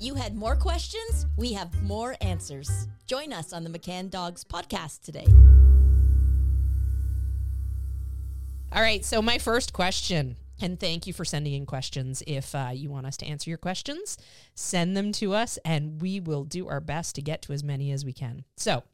You had more questions? We have more answers. Join us on the McCann Dogs podcast today. All right, so my first question, and thank you for sending in questions. If you want us to answer your questions, send them to us, and we will do our best to get to as many as we can. So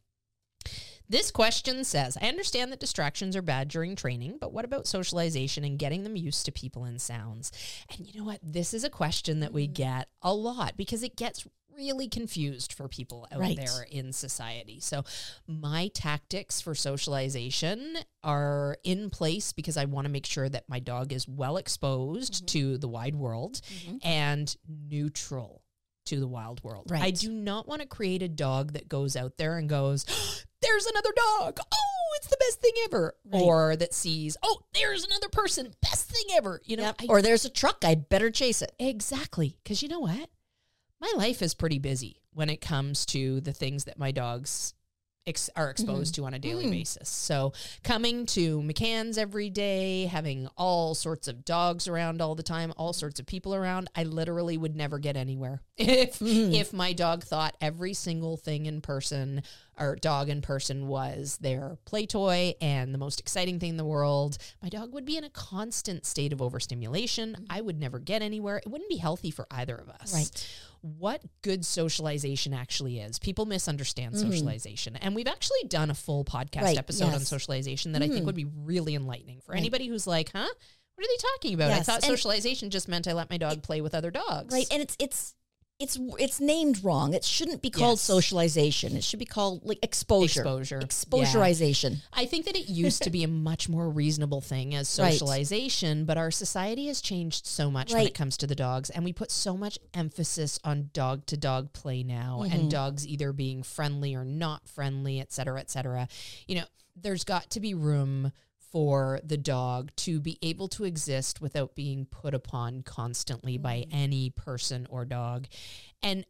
this question says, I understand that distractions are bad during training, but what about socialization and getting them used to people and sounds? And you know what? This is a question that we get a lot because it gets really confused for people out there in society. So my tactics for socialization are in place because I want to make sure that my dog is well exposed to the wide world and neutral to the wild world. I do not want to create a dog that goes out there and goes, there's another dog. Oh, it's the best thing ever. Or that sees, oh, there's another person. Best thing ever. You know, or there's a truck. I better chase it. Exactly. Because you know what? My life is pretty busy when it comes to the things that my dogs are exposed to on a daily basis. So coming to McCann's every day, having all sorts of dogs around all the time, all sorts of people around, I literally would never get anywhere if my dog thought every single thing in person or dog in person was their play toy and the most exciting thing in the world. My dog would be in a constant state of overstimulation. I would never get anywhere. It wouldn't be healthy for either of us. What good socialization actually is. People misunderstand socialization. And we've actually done a full podcast episode on socialization that I think would be really enlightening for anybody who's like, huh? What are they talking about? I thought socialization just meant I let my dog play with other dogs. Right. And it's named wrong. It shouldn't be called socialization. It should be called like exposure. Exposurization. Yeah. I think that it used to be a much more reasonable thing as socialization, but our society has changed so much when it comes to the dogs, and we put so much emphasis on dog-to-dog play now, and dogs either being friendly or not friendly, et cetera, et cetera. You know, there's got to be room for the dog to be able to exist without being put upon constantly by any person or dog. And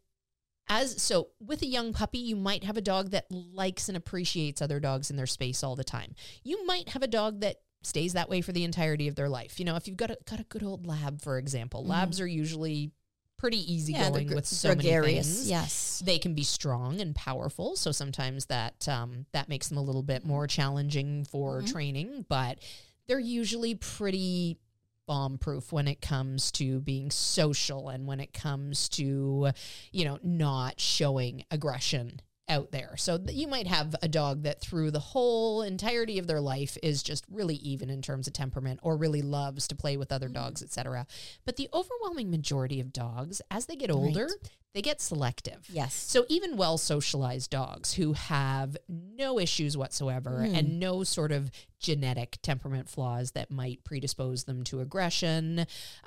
so with a young puppy, you might have a dog that likes and appreciates other dogs in their space all the time. You might have a dog that stays that way for the entirety of their life. You know, if you've got a good old lab, for example, labs are usually pretty easygoing with so many things. Yes. They can be strong and powerful, so sometimes that makes them a little bit more challenging for training, but they're usually pretty bomb-proof when it comes to being social and when it comes to, you know, not showing aggression out there. So you might have a dog that through the whole entirety of their life is just really even in terms of temperament or really loves to play with other dogs, etc. But the overwhelming majority of dogs, as they get older, they get selective. Yes. So even well-socialized dogs who have no issues whatsoever and no sort of genetic temperament flaws that might predispose them to aggression,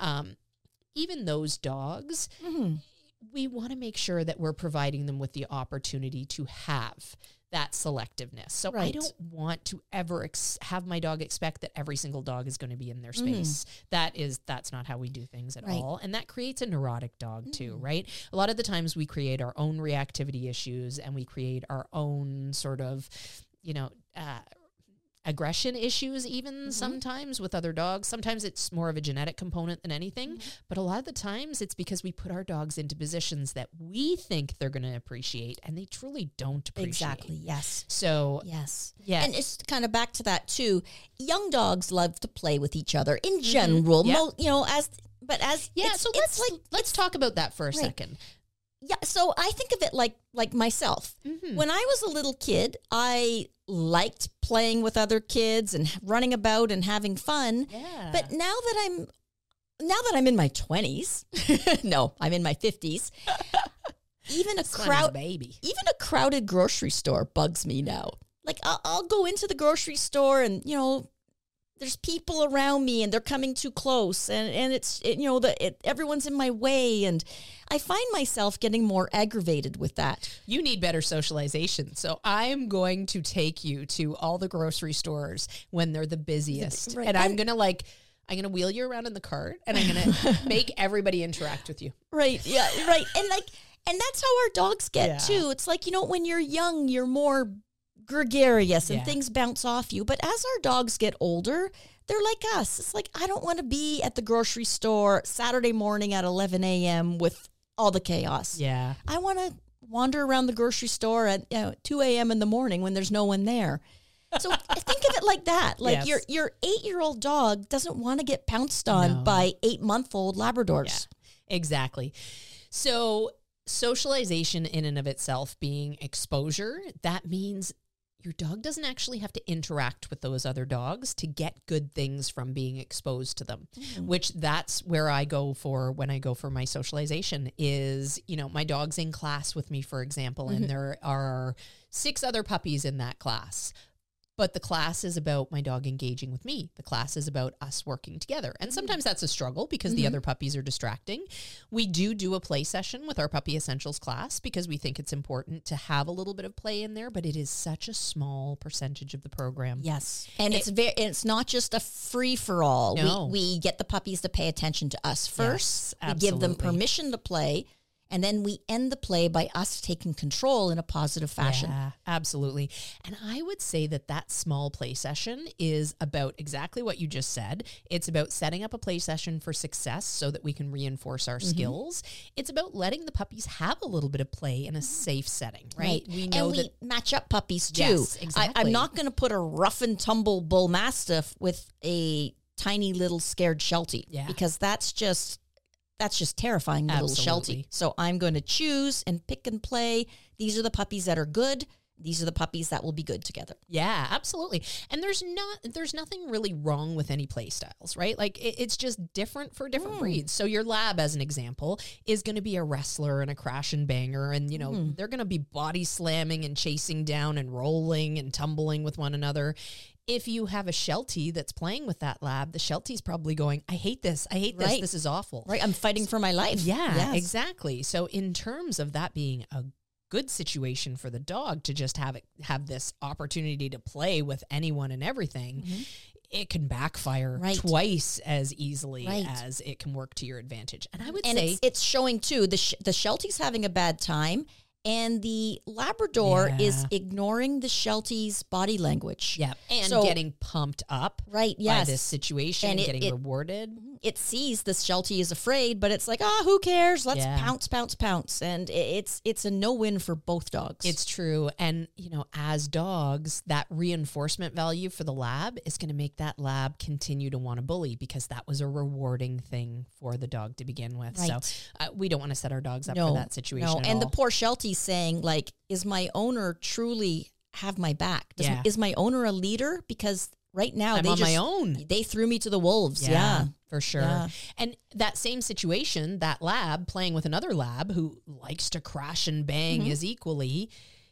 even those dogs, we want to make sure that we're providing them with the opportunity to have that selectiveness. So I don't want to ever have my dog expect that every single dog is going to be in their space. That's not how we do things at all. And that creates a neurotic dog too, right? A lot of the times we create our own reactivity issues and we create our own sort of, you know, aggression issues even sometimes with other dogs. Sometimes it's more of a genetic component than anything, but a lot of the times it's because we put our dogs into positions that we think they're going to appreciate and they truly don't appreciate. Exactly, yes. So, yeah. And it's kind of back to that too. Young dogs love to play with each other in general, you know, let's talk about that for a second. Yeah, so I think of it like myself. When I was a little kid, I liked playing with other kids and running about and having fun. Yeah. But now that I'm in my 20s, no, I'm in my 50s. Even a crowded grocery store bugs me now. Like I'll go into the grocery store and, you know, there's people around me and they're coming too close and everyone's in my way, and I find myself getting more aggravated with that. You need better socialization. So I'm going to take you to all the grocery stores when they're the busiest. And I'm going to wheel you around in the cart and I'm going to make everybody interact with you. Right. Yeah. Right. And that's how our dogs get too. It's like, you know, when you're young, you're more gregarious and things bounce off you. But as our dogs get older, they're like us. It's like, I don't want to be at the grocery store Saturday morning at 11 a.m. with all the chaos. Yeah. I want to wander around the grocery store at 2 a.m. in the morning when there's no one there. So think of it like that. Like Yes. your 8-year-old dog doesn't want to get pounced on by 8-month-old Labradors. Yeah, exactly. So socialization in and of itself being exposure, that means your dog doesn't actually have to interact with those other dogs to get good things from being exposed to them, which that's where I go for when I go for my socialization is, my dog's in class with me, for example, and there are 6 other puppies in that class. But the class is about my dog engaging with me. The class is about us working together. And sometimes that's a struggle because the other puppies are distracting. We do a play session with our Puppy Essentials class because we think it's important to have a little bit of play in there, but it is such a small percentage of the program. Yes. And it's not just a free for all. No. We get the puppies to pay attention to us first. Yes, we give them absolutely. permission to play. And then we end the play by us taking control in a positive fashion. Yeah, absolutely. And I would say that small play session is about exactly what you just said. It's about setting up a play session for success so that we can reinforce our skills. It's about letting the puppies have a little bit of play in a safe setting, right? We know and we match up puppies too. Yes, exactly. I'm not going to put a rough and tumble bull mastiff with a tiny little scared Sheltie because that's just terrifying, the little Sheltie. So I'm going to choose and pick and play. These are the puppies that are good. These are the puppies that will be good together. Yeah, absolutely. And there's nothing really wrong with any play styles, right? Like it's just different for different breeds. So your lab, as an example, is going to be a wrestler and a crash and banger. And, they're going to be body slamming and chasing down and rolling and tumbling with one another. If you have a Sheltie that's playing with that lab, the Sheltie's probably going, I hate this. I hate this. This is awful. Right. I'm fighting for my life. Yeah, exactly. So in terms of that being a good situation for the dog to just have this opportunity to play with anyone and everything, it can backfire twice as easily as it can work to your advantage. And I would say it's showing too, the Sheltie's having a bad time. And the Labrador is ignoring the Sheltie's body language. Yeah, and getting pumped up by this situation and getting rewarded. It sees the Sheltie is afraid, but it's like, who cares? Let's pounce, pounce, pounce. And it's a no-win for both dogs. It's true. And, as dogs, that reinforcement value for the lab is going to make that lab continue to want to bully because that was a rewarding thing for the dog to begin with. Right. So we don't want to set our dogs up for that situation at all. The poor Sheltie saying, like, is my owner truly have my back? Is my owner a leader? Because right now I'm on my own. They threw me to the wolves. Yeah, for sure. Yeah. And that same situation, that lab playing with another lab who likes to crash and bang as equally,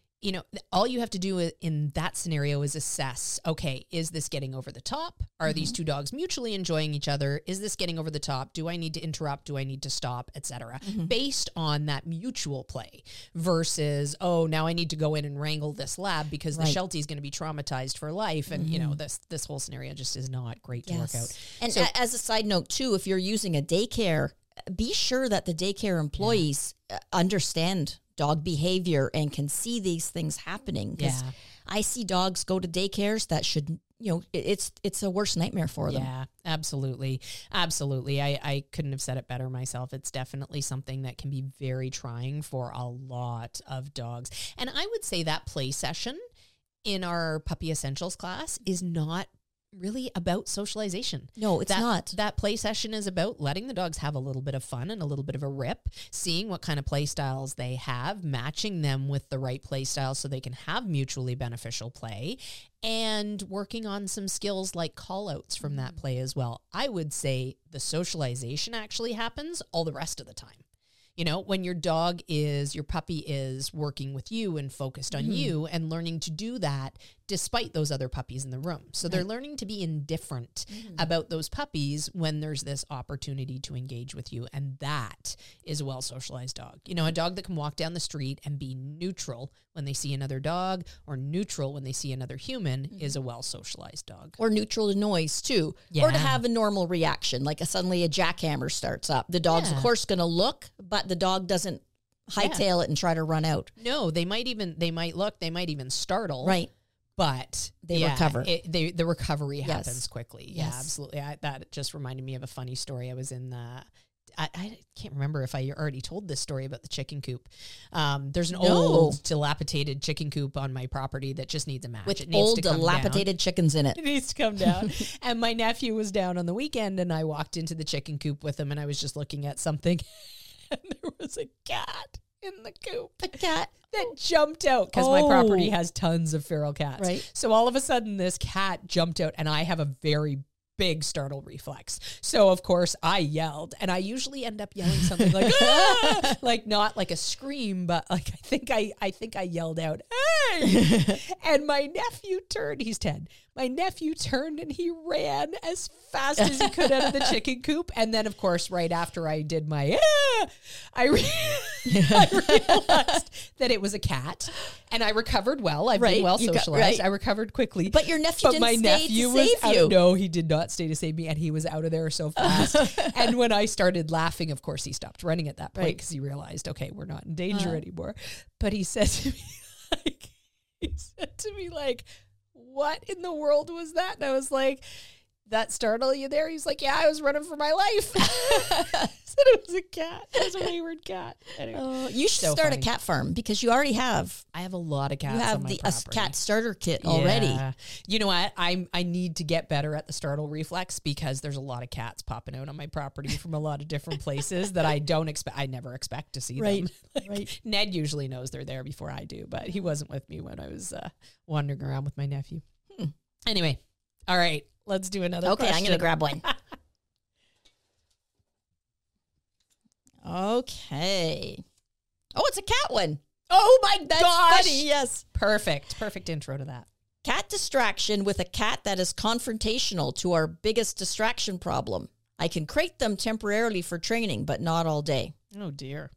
all you have to do in that scenario is assess, okay, is this getting over the top? Are these two dogs mutually enjoying each other? Is this getting over the top? Do I need to interrupt? Do I need to stop? Etc. Based on that mutual play versus, now I need to go in and wrangle this lab because the Sheltie is going to be traumatized for life. And, this whole scenario just is not great to work out. And so, as a side note too, if you're using a daycare, be sure that the daycare employees understand dog behavior and can see these things happening. Because I see dogs go to daycares that should, it's a worst nightmare for them. Yeah, absolutely. Absolutely. I couldn't have said it better myself. It's definitely something that can be very trying for a lot of dogs. And I would say that play session in our Puppy Essentials class is not really about socialization. No, it's not. That play session is about letting the dogs have a little bit of fun and a little bit of a rip, seeing what kind of play styles they have, matching them with the right play styles so they can have mutually beneficial play, and working on some skills like call-outs from that play as well. I would say the socialization actually happens all the rest of the time. When your puppy is working with you and focused on you and learning to do that despite those other puppies in the room. So they're learning to be indifferent about those puppies when there's this opportunity to engage with you. And that is a well-socialized dog. A dog that can walk down the street and be neutral when they see another dog or neutral when they see another human is a well-socialized dog. Or neutral to noise too. Yeah. Or to have a normal reaction, like suddenly a jackhammer starts up. The dog's of course going to look, but the dog doesn't hightail it and try to run out. No, they might look, they might even startle. Right. But they recover. The recovery happens quickly. Yes. Yeah, absolutely. That just reminded me of a funny story. I was in I can't remember if I already told this story about the chicken coop. There's an old dilapidated chicken coop on my property that just needs a match. With old dilapidated chickens in it. It needs to come down. And my nephew was down on the weekend, and I walked into the chicken coop with him, and I was just looking at something, and there was a cat in the coop. A cat that jumped out because my property has tons of feral cats. Right. So all of a sudden, this cat jumped out, and I have a very big startle reflex. So of course I yelled, and I usually end up yelling something like, ah! Like not like a scream, but like I think I yelled out, hey! And my nephew turned, he's 10. My nephew turned and he ran as fast as he could out of the chicken coop. And then of course, right after I did my, I realized that it was a cat, and I recovered well. I've been well socialized. I recovered quickly. But your nephew didn't stay to save you. No, he did not stay to save me, and he was out of there so fast. And when I started laughing, of course, he stopped running at that point because he realized, okay, we're not in danger anymore. But he said to me, like, what in the world was that? And I was like, that startle you there? He's like, yeah, I was running for my life. I said it was a cat. It was a wayward cat. Anyway, you should start a cat farm because you already have. I have a lot of cats. You have on my property. A cat starter kit already. Yeah. You know what? I need to get better at the startle reflex because there's a lot of cats popping out on my property from a lot of different places that I don't expect. I never expect to see them. Like, Ned usually knows they're there before I do, but he wasn't with me when I was wandering around with my nephew. Anyway, all right. Let's do another question. I'm going to grab one. Okay. Oh, it's a cat one. Oh, my gosh. Funny, yes. Perfect intro to that. Cat distraction with a cat that is confrontational to our biggest distraction problem. I can crate them temporarily for training, but not all day. Oh, dear.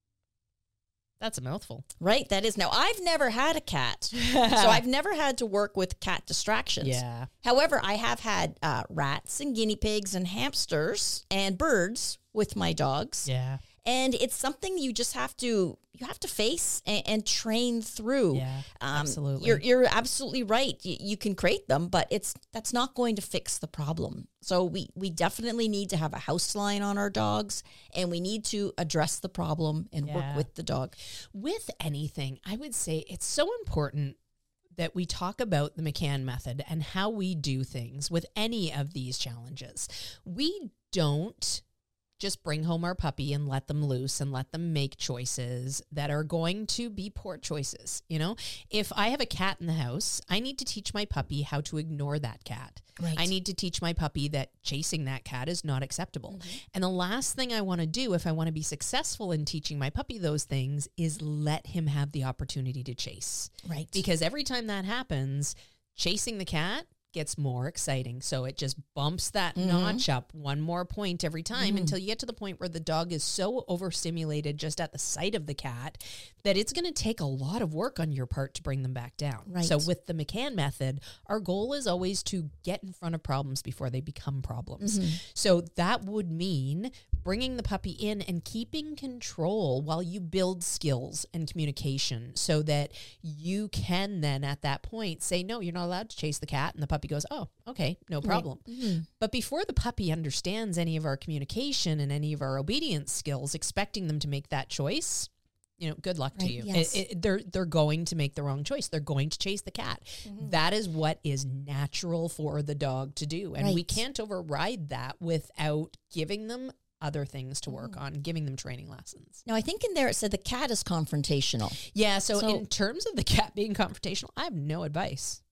That's a mouthful. Right, that is. Now, I've never had a cat, so I've never had to work with cat distractions. Yeah. However, I have had rats and guinea pigs and hamsters and birds with my dogs. Yeah. And it's something you just have to face and train through. Yeah, absolutely. You're absolutely right. You can crate them, but that's not going to fix the problem. So we definitely need to have a house line on our dogs, and we need to address the problem and work with the dog. With anything, I would say it's so important that we talk about the McCann method and how we do things with any of these challenges. We don't just bring home our puppy and let them loose and let them make choices that are going to be poor choices. You know, if I have a cat in the house, I need to teach my puppy how to ignore that cat. Right. I need to teach my puppy that chasing that cat is not acceptable. Mm-hmm. And the last thing I want to do if I want to be successful in teaching my puppy those things is let him have the opportunity to chase. Right. Because every time that happens, chasing the cat gets more exciting. So it just bumps that notch up one more point every time until you get to the point where the dog is so overstimulated just at the sight of the cat that it's going to take a lot of work on your part to bring them back down. Right. So with the McCann method, our goal is always to get in front of problems before they become problems. So that would mean bringing the puppy in and keeping control while you build skills and communication so that you can then at that point say, no, you're not allowed to chase the cat. And the puppy goes, oh, okay, no problem. Right. But before the puppy understands any of our communication and any of our obedience skills, expecting them to make that choice, you know, good luck to you. Yes. They're going to make the wrong choice. They're going to chase the cat. That is what is natural for the dog to do. And we can't override that without giving them other things to work on, giving them training lessons. Now, I think in there it said the cat is confrontational. Yeah, so in terms of the cat being confrontational, I have no advice.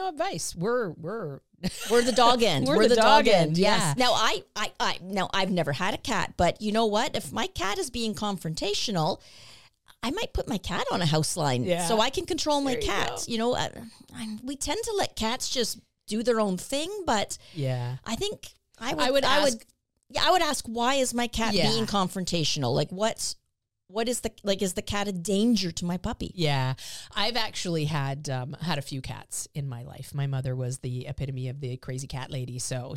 We're the dog end. We're the dog end. Yes. Now I've never had a cat, but you know what? If my cat is being confrontational, I might put my cat on a house line so I can control my cat. You know, we tend to let cats just do their own thing, but I think I would ask, why is my cat being confrontational? Like what is is the cat a danger to my puppy? Yeah. I've actually had a few cats in my life. My mother was the epitome of the crazy cat lady. So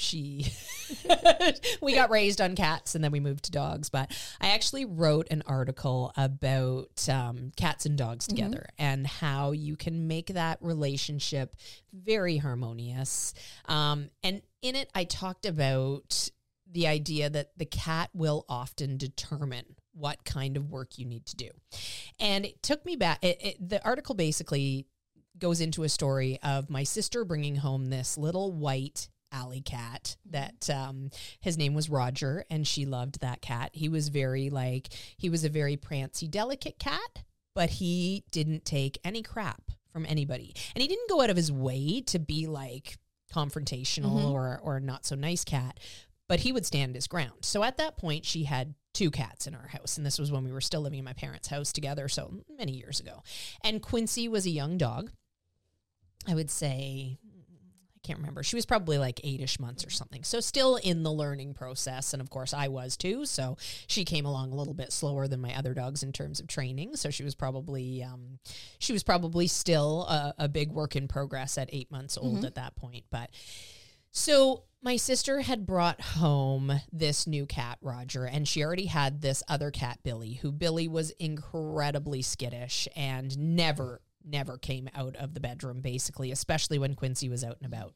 we got raised on cats and then we moved to dogs. But I actually wrote an article about cats and dogs together and how you can make that relationship very harmonious. And in it, I talked about the idea that the cat will often determine what kind of work you need to do. And it took me back. The article basically goes into a story of my sister bringing home this little white alley cat that his name was Roger, and she loved that cat. He was a very prancy, delicate cat, but he didn't take any crap from anybody. And he didn't go out of his way to be like confrontational or not so nice cat, but he would stand his ground. So at that point, she had 2 cats in our house. And this was when we were still living in my parents' house together, so many years ago. And Quincy was a young dog. I would say, I can't remember. She was probably like 8-ish months or something. So still in the learning process. And of course I was too. So she came along a little bit slower than my other dogs in terms of training. So she was probably still a big work in progress at 8 months old at that point. But so my sister had brought home this new cat, Roger, and she already had this other cat, Billy, Billy was incredibly skittish and never came out of the bedroom, basically, especially when Quincy was out and about.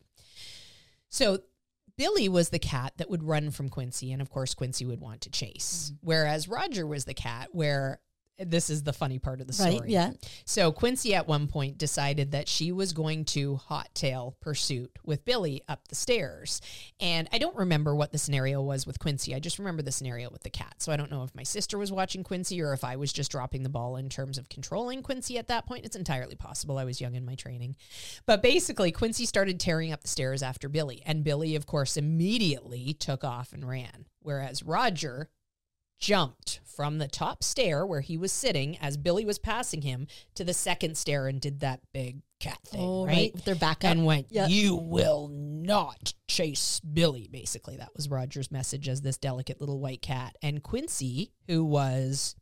So Billy was the cat that would run from Quincy, and of course Quincy would want to chase, whereas Roger was the cat where... This is the funny part of the story. Right, yeah. So Quincy at one point decided that she was going to hot tail pursuit with Billy up the stairs. And I don't remember what the scenario was with Quincy. I just remember the scenario with the cat. So I don't know if my sister was watching Quincy or if I was just dropping the ball in terms of controlling Quincy at that point. It's entirely possible. I was young in my training. But basically, Quincy started tearing up the stairs after Billy. And Billy, of course, immediately took off and ran. Whereas Roger jumped from the top stair where he was sitting as Billy was passing him to the second stair and did that big cat thing, right? With their back up. And went, you will not chase Billy, basically. That was Roger's message as this delicate little white cat. And Quincy, who was,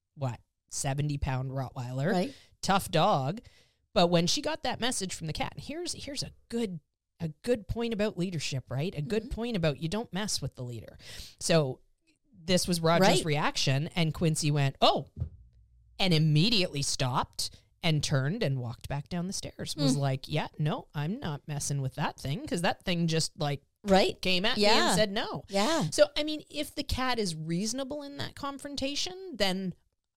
70-pound Rottweiler, right? Tough dog. But when she got that message from the cat, here's a good point about leadership, right? A good point about you don't mess with the leader. So this was Roger's reaction, and Quincy went, oh, and immediately stopped and turned and walked back down the stairs. Was like, yeah, no, I'm not messing with that thing, because that thing just came at me and said no. Yeah. So, I mean, if the cat is reasonable in that confrontation, then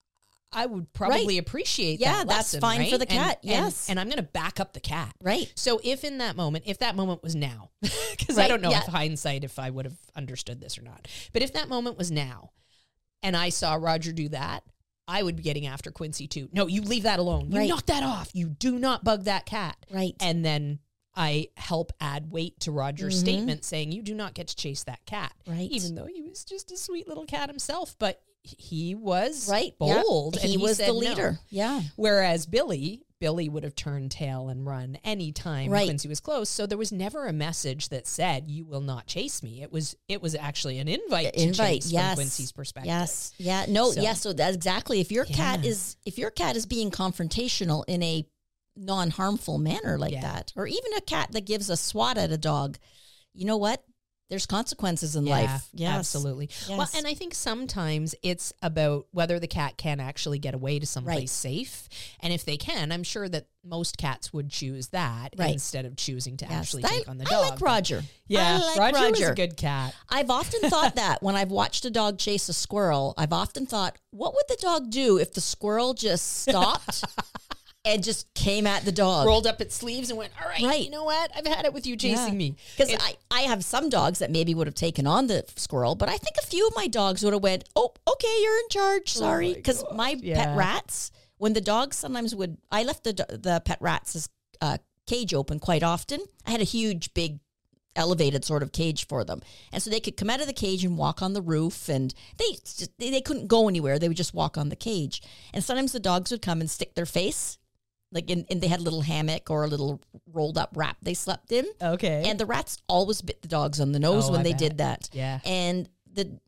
I would probably appreciate that lesson, that's fine for the cat. And I'm going to back up the cat. Right. So if that moment was now, because I don't know if hindsight, if I would have understood this or not, but if that moment was now and I saw Roger do that, I would be getting after Quincy too. No, you leave that alone. You knock that off. You do not bug that cat. Right. And then I help add weight to Roger's statement saying, you do not get to chase that cat. Right. Even though he was just a sweet little cat himself, but he was bold. And he was the leader. No. Yeah. Whereas Billy would have turned tail and run any time Quincy was close. So there was never a message that said, you will not chase me. It was actually an invite to chase from Quincy's perspective. Yes. Yeah. No, so that's exactly. If your cat is being confrontational in a non-harmful manner like that, or even a cat that gives a swat at a dog, you know what? There's consequences in life. Yes. Absolutely. Yes. Well, and I think sometimes it's about whether the cat can actually get away to someplace safe. And if they can, I'm sure that most cats would choose that instead of choosing to actually take on the dog. I like Roger. Yeah, I like Roger was a good cat. I've often thought that when I've watched a dog chase a squirrel, I've often thought, what would the dog do if the squirrel just stopped and just came at the dog? Rolled up its sleeves and went, all right, you know what? I've had it with you chasing me. Because I have some dogs that maybe would have taken on the squirrel, but I think a few of my dogs would have went, oh, okay, you're in charge, sorry. Because my pet rats, when the dogs sometimes would, I left the pet rats' cage open quite often. I had a huge, big, elevated sort of cage for them. And so they could come out of the cage and walk on the roof, and they couldn't go anywhere. They would just walk on the cage. And sometimes the dogs would come and stick their face, and they had a little hammock or a little rolled up wrap they slept in. Okay. And the rats always bit the dogs on the nose when they did that. Yeah. And the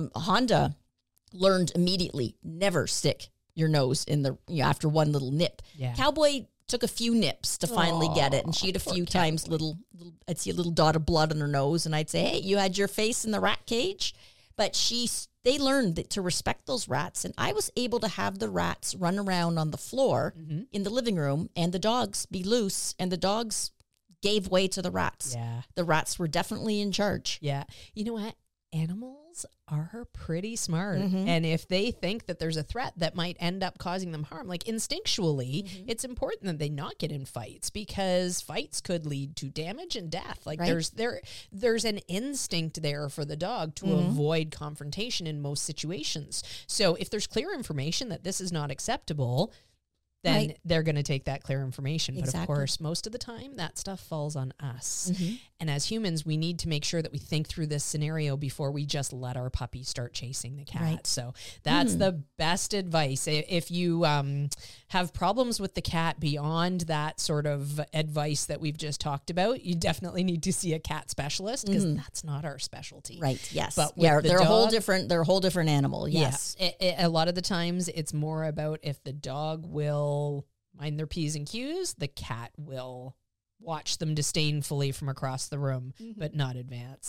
Honda learned immediately, never stick your nose in the, after one little nip. Yeah. Cowboy took a few nips to finally get it. And she'd a few times I'd see a little dot of blood on her nose, and I'd say, hey, you had your face in the rat cage. But they learned to respect those rats. And I was able to have the rats run around on the floor in the living room and the dogs be loose, and the dogs gave way to the rats. Yeah. The rats were definitely in charge. Yeah. You know what? animals are pretty smart. And if they think that there's a threat that might end up causing them harm, like instinctually, it's important that they not get in fights, because fights could lead to damage and death. Like there's an instinct there for the dog to avoid confrontation in most situations. So if there's clear information that this is not acceptable, then they're going to take that clear information. But of course, most of the time, that stuff falls on us. And as humans, we need to make sure that we think through this scenario before we just let our puppy start chasing the cat. So that's the best advice. If you have problems with the cat beyond that sort of advice that we've just talked about, you definitely need to see a cat specialist, because that's not our specialty. Right. Yes. But they're a whole different animal. Yes. Yeah. A lot of the times it's more about if the dog will mind their P's and Q's, the cat will watch them disdainfully from across the room, but not advance.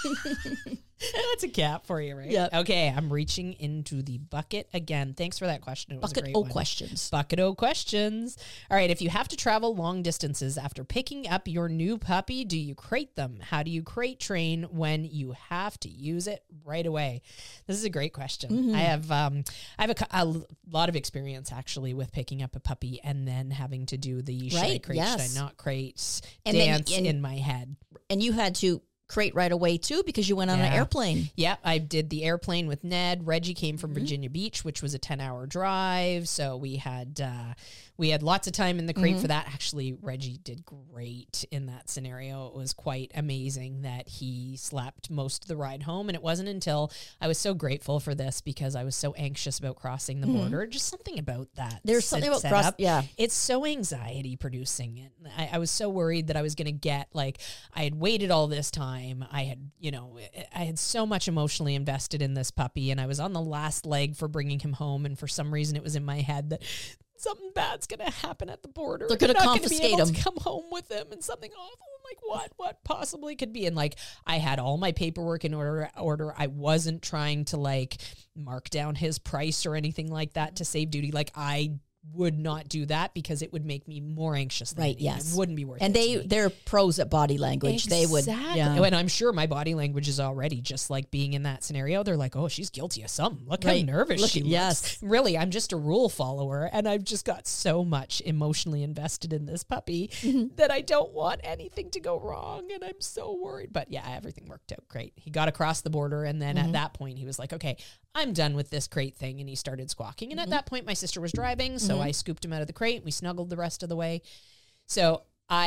That's a cat for you, right? Yeah. Okay, I'm reaching into the bucket again. Thanks for that question. It was a great one. questions. Bucket O questions. All right, if you have to travel long distances after picking up your new puppy, do you crate them? How do you crate train when you have to use it right away? This is a great question. I have a lot of experience actually with picking up a puppy and then having to do the should I crate, should I not crate dance in my head. And you had to crate right away too, because you went on an airplane. Yeah, I did the airplane with Ned. Reggie came from Virginia Beach, which was a 10-hour drive. So we had lots of time in the crate for that. Actually, Reggie did great in that scenario. It was quite amazing that he slept most of the ride home. And it wasn't until I was so grateful for this, because I was so anxious about crossing the border. Just something about that. There's something about cross. Yeah. It's so anxiety producing. I was so worried that I was going to get, like, I had waited all this time. I had so much emotionally invested in this puppy, and I was on the last leg for bringing him home. And for some reason it was in my head that something bad's going to happen at the border. They're going to confiscate him. To come home with him, and something awful. Like what possibly could be? And like, I had all my paperwork in order. I wasn't trying to like mark down his price or anything like that to save duty. Like, I would not do that, because it would make me more anxious than anything. It wouldn't be worth it. And they're pros at body language. Exactly. They would. Yeah. And I'm sure my body language is already just like being in that scenario. They're like, oh, she's guilty of something. Look how nervous she looks. Really, I'm just a rule follower, and I've just got so much emotionally invested in this puppy that I don't want anything to go wrong, and I'm so worried. But yeah, everything worked out great. He got across the border, and then at that point he was like, okay, I'm done with this crate thing, and he started squawking. And at that point my sister was driving, so I scooped him out of the crate and we snuggled the rest of the way. So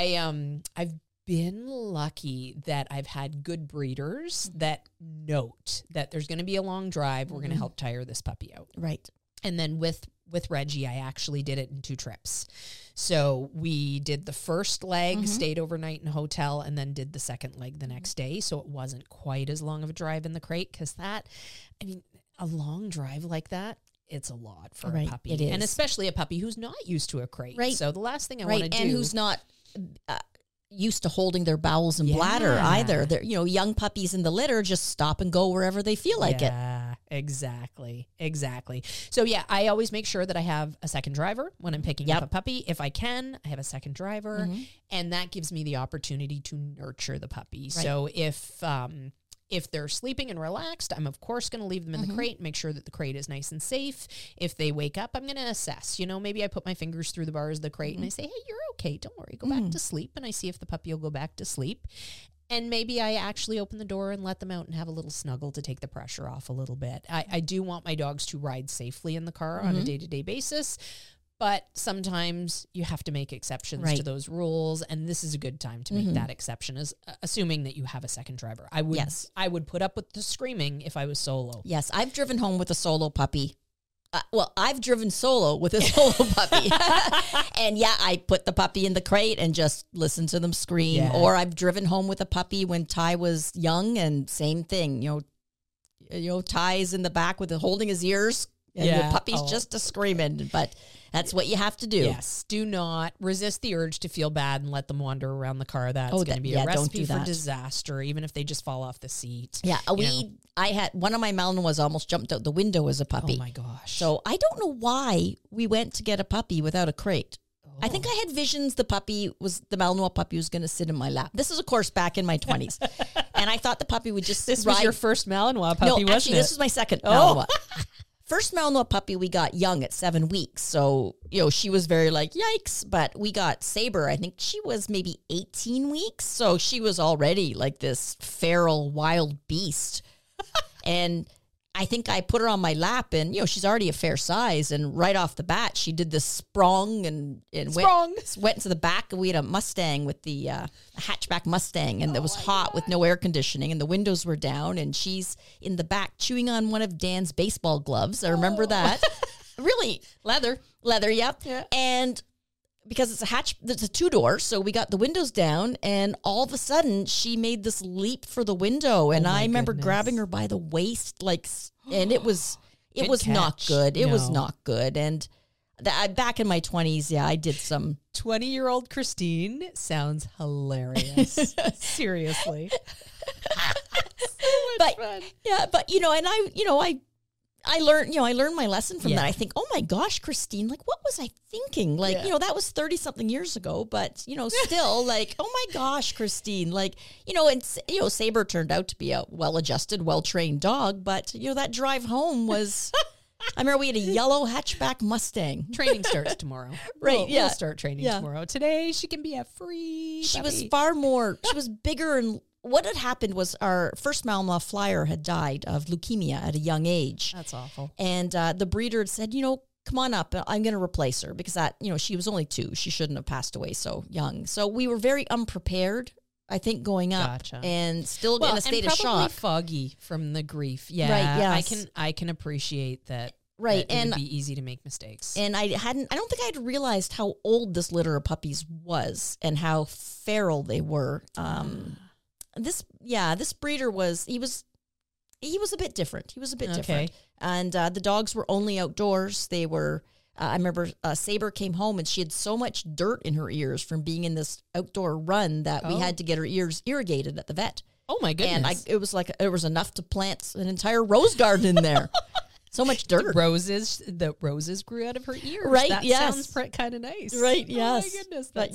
I've been lucky that I've had good breeders that note that there's going to be a long drive. We're going to help tire this puppy out. Right. And then with Reggie, I actually did it in 2 trips. So we did the first leg, stayed overnight in a hotel, and then did the second leg the next day. So it wasn't quite as long of a drive in the crate, because a long drive like that, it's a lot for a puppy. It is. And especially a puppy who's not used to a crate. Right. So the last thing I want to do... And who's not used to holding their bowels and bladder either. They're, young puppies in the litter just stop and go wherever they feel like it. Yeah, exactly. So yeah, I always make sure that I have a second driver when I'm picking up a puppy. If I can, I have a second driver, and that gives me the opportunity to nurture the puppy. Right. So if they're sleeping and relaxed, I'm of course going to leave them in the crate, make sure that the crate is nice and safe. If they wake up, I'm going to assess. Maybe I put my fingers through the bars of the crate and I say, hey, you're okay. Don't worry. Go back to sleep. And I see if the puppy will go back to sleep. And maybe I actually open the door and let them out and have a little snuggle to take the pressure off a little bit. I do want my dogs to ride safely in the car on a day-to-day basis. But sometimes you have to make exceptions to those rules, and this is a good time to make that exception, assuming that you have a second driver. I would put up with the screaming if I was solo. Yes, I've driven home with a solo puppy. I've driven solo with a solo puppy. And yeah, I put the puppy in the crate and just listen to them scream. Yeah. Or I've driven home with a puppy when Ty was young, and same thing. Ty's in the back with holding his ears, and the puppy's just a screaming. But that's what you have to do. Yes. Do not resist the urge to feel bad and let them wander around the car. That's going to be a recipe for disaster, even if they just fall off the seat. Yeah. I had one of my Malinois almost jumped out the window as a puppy. Oh my gosh. So I don't know why we went to get a puppy without a crate. I think I had visions the Malinois puppy was going to sit in my lap. This is, of course, back in my 20s. And I thought the puppy would just This was your first Malinois puppy, wasn't actually, it? this was my second Malinois. First Malinois puppy we got young at 7 weeks. So, she was very like, yikes. But we got Saber. I think she was maybe 18 weeks. So she was already like this feral wild beast. And I think I put her on my lap and, she's already a fair size. And right off the bat, she did this sprung and went into the back. We had a Mustang with a hatchback Mustang, and it was hot with no air conditioning, and the windows were down. And she's in the back chewing on one of Dan's baseball gloves. I remember that. Really? Leather, yep. Yeah. And because it's a 2-door, so we got the windows down, and all of a sudden she made this leap for the window, and I remember grabbing her by the waist, and it was not good. It was not good, and back in my 20s, I did some. 20-year-old Christine sounds hilarious. Seriously, so much fun. Yeah, but and I learned my lesson from that. I think, oh my gosh, Christine, what was I thinking? That was 30 something years ago, but still oh my gosh, Christine, and Saber turned out to be a well-adjusted, well-trained dog, but that drive home was, I remember we had a yellow hatchback Mustang. Training starts tomorrow. Right. We'll start training tomorrow. Today she can be a free She puppy. was bigger, and what had happened was our first Malinois Flyer had died of leukemia at a young age. That's awful. And the breeder had said, come on up. I'm going to replace her because she was only 2. She shouldn't have passed away so young. So we were very unprepared, I think, going up and still in a state of shock. Foggy from the grief. Yeah. Right. Yes. I can appreciate that. Right. It would be easy to make mistakes. And I don't think I'd realized how old this litter of puppies was and how feral they were. This breeder was a bit different. He was a bit different. And the dogs were only outdoors. They were, I remember Saber came home and she had so much dirt in her ears from being in this outdoor run that we had to get her ears irrigated at the vet. Oh my goodness. And it was enough to plant an entire rose garden in there. So much dirt. The roses grew out of her ears. Right. That sounds kind of nice. Right. Yes. Oh my goodness. But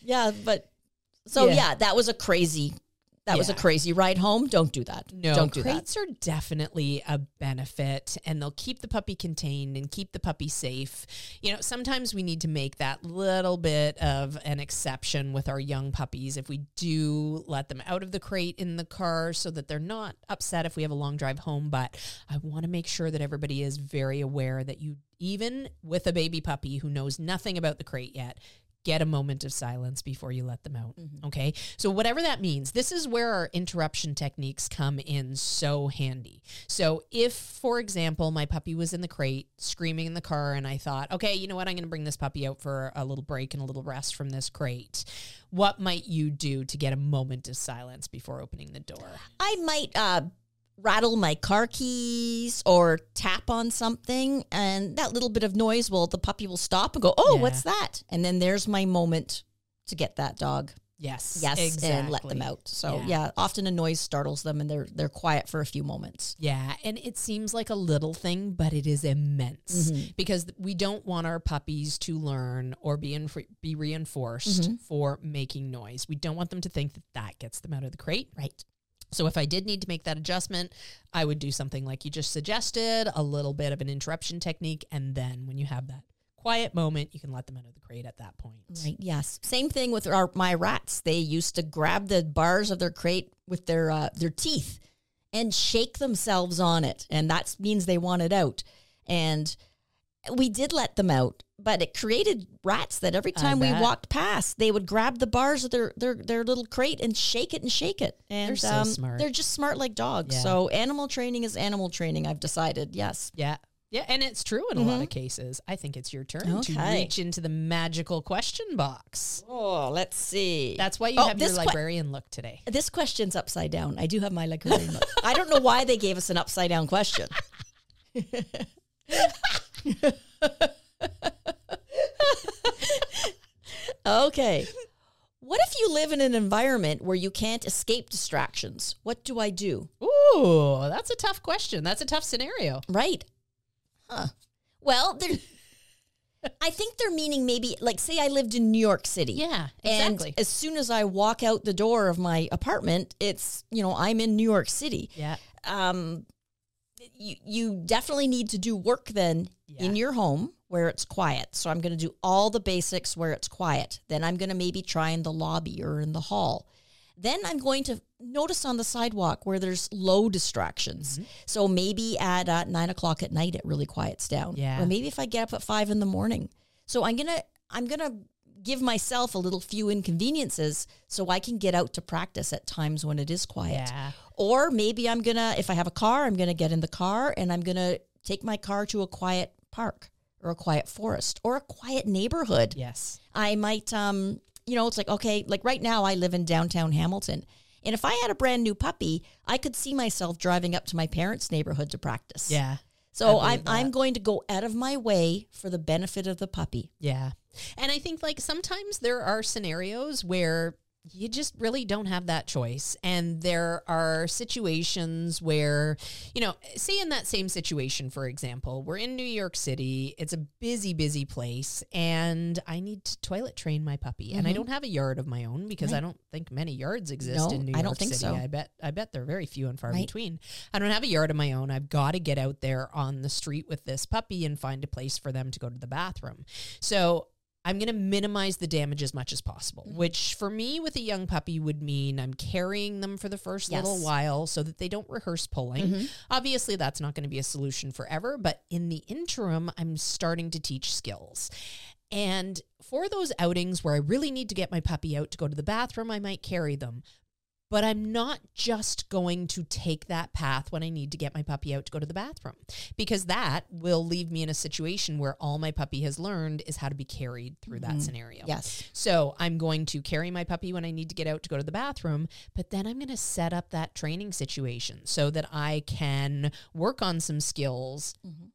that was a crazy. That was a crazy ride home. Don't do that. No, don't do crates are definitely a benefit, and they'll keep the puppy contained and keep the puppy safe. Sometimes we need to make that little bit of an exception with our young puppies if we do let them out of the crate in the car so that they're not upset if we have a long drive home. But I want to make sure that everybody is very aware that even with a baby puppy who knows nothing about the crate yet, get a moment of silence before you let them out. Mm-hmm. Okay. So whatever that means, this is where our interruption techniques come in so handy. So if, for example, my puppy was in the crate screaming in the car and I thought, okay, you know what? I'm going to bring this puppy out for a little break and a little rest from this crate. What might you do to get a moment of silence before opening the door? I might, rattle my car keys or tap on something, and that little bit of noise the puppy will stop and go, what's that? And then there's my moment to get that dog. Yes, exactly. And let them out. So often a noise startles them and they're quiet for a few moments. Yeah, and it seems like a little thing, but it is immense because we don't want our puppies to learn or be reinforced for making noise. We don't want them to think that gets them out of the crate. Right. So if I did need to make that adjustment, I would do something like you just suggested, a little bit of an interruption technique, and then when you have that quiet moment, you can let them out of the crate at that point. Right, yes. Same thing with my rats. They used to grab the bars of their crate with their teeth and shake themselves on it, and that means they want it out. And we did let them out, but it created rats that every time we walked past, they would grab the bars of their little crate and shake it. And they're so smart. They're just smart like dogs. Yeah. So animal training is animal training, I've decided. Yes. Yeah. Yeah, and it's true in a lot of cases. I think it's your turn to reach into the magical question box. Oh, let's see. That's why you have your librarian look today. This question's upside down. I do have my librarian look. I don't know why they gave us an upside down question. Okay. What if you live in an environment where you can't escape distractions? What do I do? Ooh, that's a tough question. That's a tough scenario. Right. Huh. Well, I think they're meaning maybe, like, say I lived in New York City. Yeah, exactly. And as soon as I walk out the door of my apartment, it's, I'm in New York City. Yeah. You definitely need to do work then in your home where it's quiet. So I'm going to do all the basics where it's quiet. Then I'm going to maybe try in the lobby or in the hall. Then I'm going to notice on the sidewalk where there's low distractions. Mm-hmm. So maybe at 9 o'clock at night, it really quiets down. Yeah. Or maybe if I get up at 5 in the morning. So I'm gonna give myself a little few inconveniences so I can get out to practice at times when it is quiet. Yeah. Or maybe if I have a car, I'm gonna get in the car and I'm gonna take my car to a quiet park or a quiet forest or a quiet neighborhood. Yes. I might it's like, okay, like right now I live in downtown Hamilton. And if I had a brand new puppy, I could see myself driving up to my parents' neighborhood to practice. Yeah. So I'm going to go out of my way for the benefit of the puppy. Yeah. And I think like sometimes there are scenarios where you just really don't have that choice. And there are situations where, say in that same situation, for example, we're in New York City. It's a busy, busy place. And I need to toilet train my puppy. Mm-hmm. And I don't have a yard of my own because I don't think many yards exist in New York City. I don't think so. I bet they're very few and far between. I don't have a yard of my own. I've got to get out there on the street with this puppy and find a place for them to go to the bathroom. So I'm going to minimize the damage as much as possible, which for me with a young puppy would mean I'm carrying them for the first little while so that they don't rehearse pulling. Mm-hmm. Obviously, that's not going to be a solution forever, but in the interim, I'm starting to teach skills. And for those outings where I really need to get my puppy out to go to the bathroom, I might carry them. But I'm not just going to take that path when I need to get my puppy out to go to the bathroom, because that will leave me in a situation where all my puppy has learned is how to be carried through that scenario. Yes. So I'm going to carry my puppy when I need to get out to go to the bathroom, but then I'm going to set up that training situation so that I can work on some skills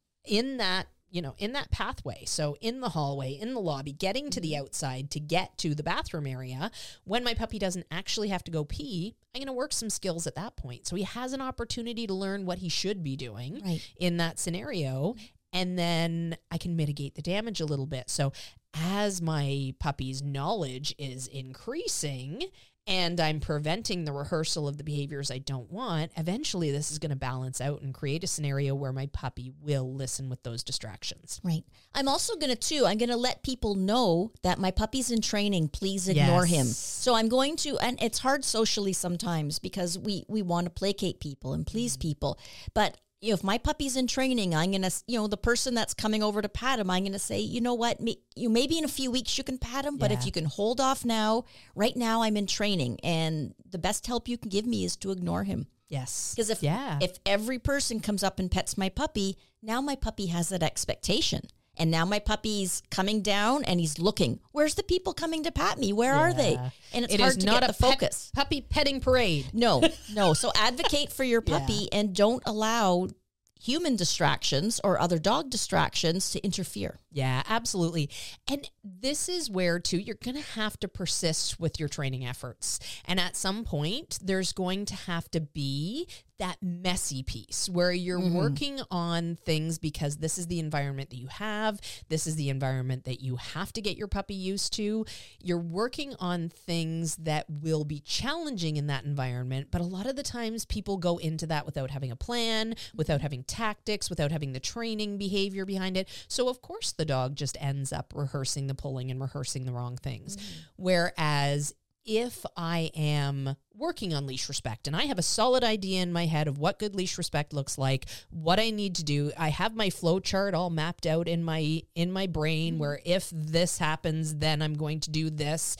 in that pathway. So in the hallway, in the lobby, getting to the outside to get to the bathroom area, when my puppy doesn't actually have to go pee, I'm going to work some skills at that point. So he has an opportunity to learn what he should be doing in that scenario. And then I can mitigate the damage a little bit. So as my puppy's knowledge is increasing and I'm preventing the rehearsal of the behaviors I don't want, eventually this is going to balance out and create a scenario where my puppy will listen with those distractions. Right. I'm also going to let people know that my puppy's in training. Please ignore him. So I'm going to, and it's hard socially sometimes because we want to placate people and please people. But if my puppy's in training, I'm going to, the person that's coming over to pat him, I'm going to say, you know what, maybe in a few weeks you can pat him, but if you can hold off now, right now I'm in training and the best help you can give me is to ignore him. Yes. Because if every person comes up and pets my puppy, now my puppy has that expectation. And now my puppy's coming down and he's looking. Where's the people coming to pat me? Where are they? And it's hard to get the focus. Puppy petting parade. No. So advocate for your puppy and don't allow human distractions or other dog distractions to interfere. Yeah, absolutely. And this is where, too, you're going to have to persist with your training efforts. And at some point, there's going to have to be that messy piece where you're working on things because this is the environment that you have. This is the environment that you have to get your puppy used to. You're working on things that will be challenging in that environment. But a lot of the times people go into that without having a plan, without having tactics, without having the training behavior behind it. So of course the dog just ends up rehearsing the pulling and rehearsing the wrong things. Whereas if I am working on leash respect and I have a solid idea in my head of what good leash respect looks like, what I need to do, I have my flow chart all mapped out in my brain where if this happens, then I'm going to do this.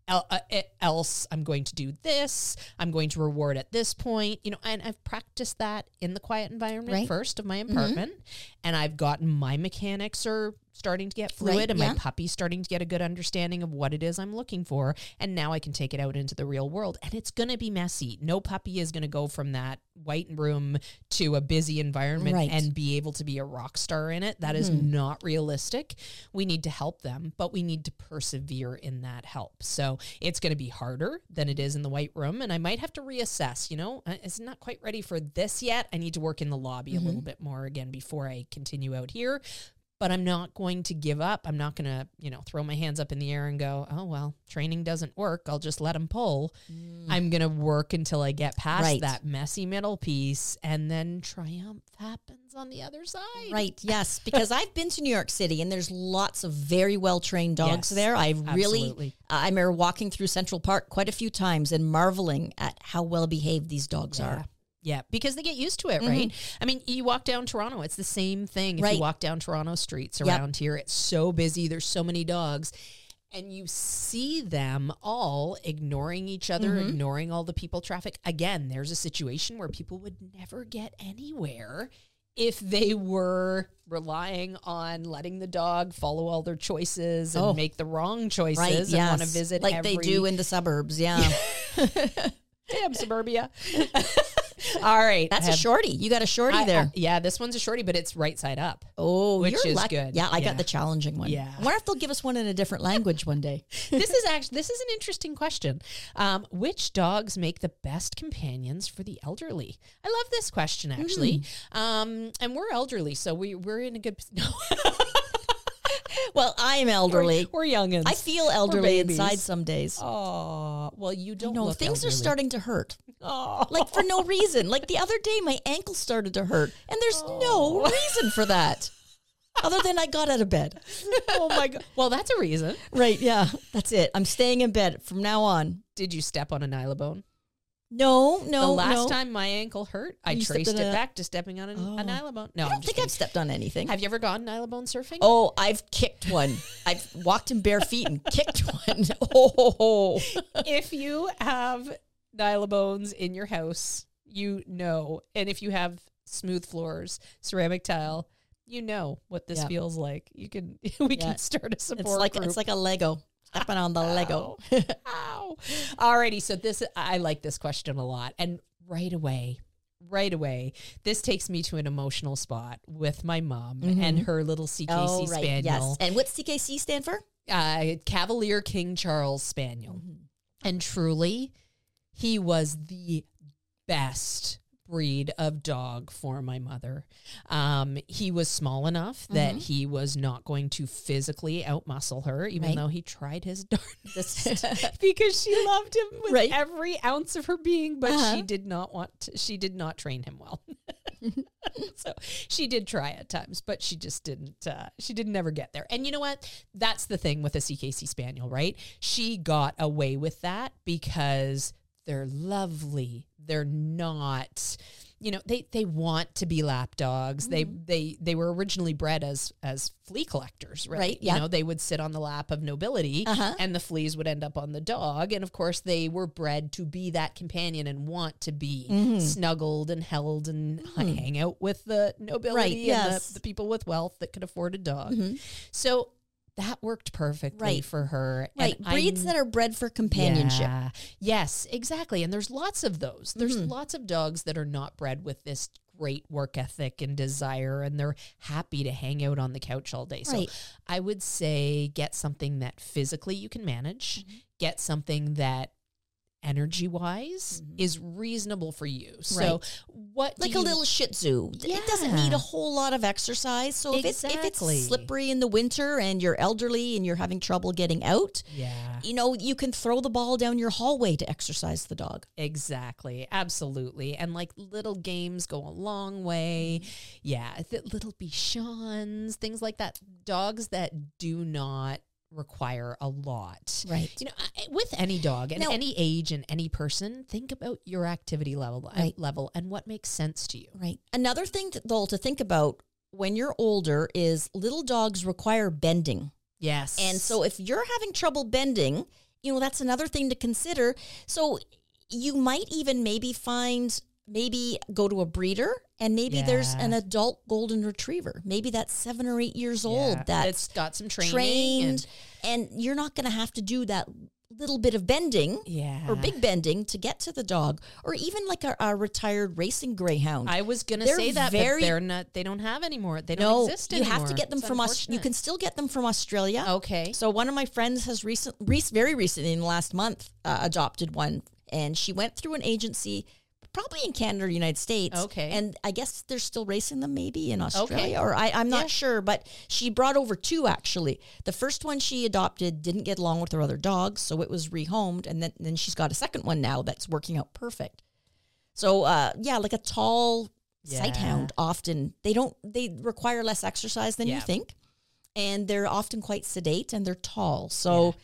Else I'm going to do this. I'm going to reward at this point, and I've practiced that in the quiet environment first of my apartment, and I've gotten my mechanics are starting to get fluid and my puppy's starting to get a good understanding of what it is I'm looking for. And now I can take it out into the real world and it's going to be messy. No puppy is going to go from that white room to a busy environment and be able to be a rock star in it. That is not realistic. We need to help them, but we need to persevere in that help. So it's going to be harder than it is in the white room. And I might have to reassess, it's not quite ready for this yet. I need to work in the lobby a little bit more again before I continue out here. but I'm not going to give up. I'm not going to, throw my hands up in the air and go, oh, well, training doesn't work. I'll just let him pull. I'm going to work until I get past that messy middle piece, and then triumph happens on the other side. Right. Yes. Because I've been to New York City, and there's lots of very well-trained dogs there. I remember walking through Central Park quite a few times and marveling at how well-behaved these dogs are. Yeah, because they get used to it, right? I mean, you walk down Toronto, it's the same thing. If you walk down Toronto streets around here, it's so busy, there's so many dogs, and you see them all ignoring each other, ignoring all the people traffic. Again, there's a situation where people would never get anywhere if they were relying on letting the dog follow all their choices and make the wrong choices and want to visit like they do in the suburbs, Damn, suburbia. All right. That's a shorty. You got a shorty there. Yeah, this one's a shorty, but it's right side up. Oh, which is good. Yeah, I got the challenging one. Yeah. I wonder if they'll give us one in a different language one day. This is an interesting question. Which dogs make the best companions for the elderly? I love this question, actually. And we're elderly, so we're in a good... No. Well, I'm elderly. We're youngins. I feel elderly inside some days. Oh, well, you don't know. look Things elderly. Are starting to hurt. Oh. Like for no reason. Like the other day, my ankle started to hurt, and there's no reason for that. Other than I got out of bed. Oh, my God. Well, that's a reason. Right, yeah. That's it. I'm staying in bed from now on. Did you step on a nylabone? No. The last time my ankle hurt, I traced it back to stepping on a nylabone. No, I don't think I've stepped on anything. Have you ever gone nylabone surfing? Oh, I've kicked one. I've walked in bare feet and kicked one. Oh. If you have nylabones in your house, and if you have smooth floors, ceramic tile, you know what this feels like. We can start a support group. It's like a Lego. Stepping on the Lego. Ow. Alrighty, so I like this question a lot. And right away, this takes me to an emotional spot with my mom and her little CKC Spaniel. Yes. And what's CKC stand for? Cavalier King Charles Spaniel. And truly, he was the best breed of dog for my mother. He was small enough that he was not going to physically outmuscle her, even though he tried his darndest because she loved him with every ounce of her being, but she did not train him well. So she did try at times, but she just didn't, she didn't ever get there. And you know what? That's the thing with a CKC Spaniel, right? She got away with that because they're lovely. They're not, they want to be lap dogs. They were originally bred as flea collectors, right? Yeah. They would sit on the lap of nobility and the fleas would end up on the dog. And of course they were bred to be that companion and want to be snuggled and held and hang out with the nobility and the people with wealth that could afford a dog. So that worked perfectly for her. Right. And breeds that are bred for companionship. Yeah. Yes, exactly. And there's lots of those. There's lots of dogs that are not bred with this great work ethic and desire, and they're happy to hang out on the couch all day. Right. So I would say get something that physically you can manage, get something that energy-wise is reasonable for you. So what like a little Shih Tzu. Yeah. It doesn't need a whole lot of exercise. So if it's slippery in the winter and you're elderly and you're having trouble getting out, you can throw the ball down your hallway to exercise the dog. Exactly. Absolutely. And like little games go a long way. Yeah. Little Bichons, things like that. Dogs that do not require a lot. Right. With any dog and any age and any person, think about your activity level and what makes sense to you. Right. Another thing to think about when you're older is little dogs require bending. Yes. And so if you're having trouble bending, that's another thing to consider. So you might even maybe go to a breeder and maybe there's an adult golden retriever. Maybe that's 7 or 8 years old. That's got some training. Trained, and you're not going to have to do that little bit of bending or big bending to get to the dog, or even like a retired racing greyhound. I was going to say that, but they don't have anymore. They don't exist anymore. You have to get them from you can still get them from Australia. Okay. So one of my friends has very recently in the last month adopted one, and she went through an agency probably in Canada or United States. Okay. And I guess they're still racing them maybe in Australia, Okay. or I'm not sure, but she brought over 2 actually. The first one she adopted didn't get along with her other dogs, so it was rehomed, and then she's got a second one now that's working out perfect. So like a tall sight hound, often they require less exercise than you think, and they're often quite sedate and they're tall. So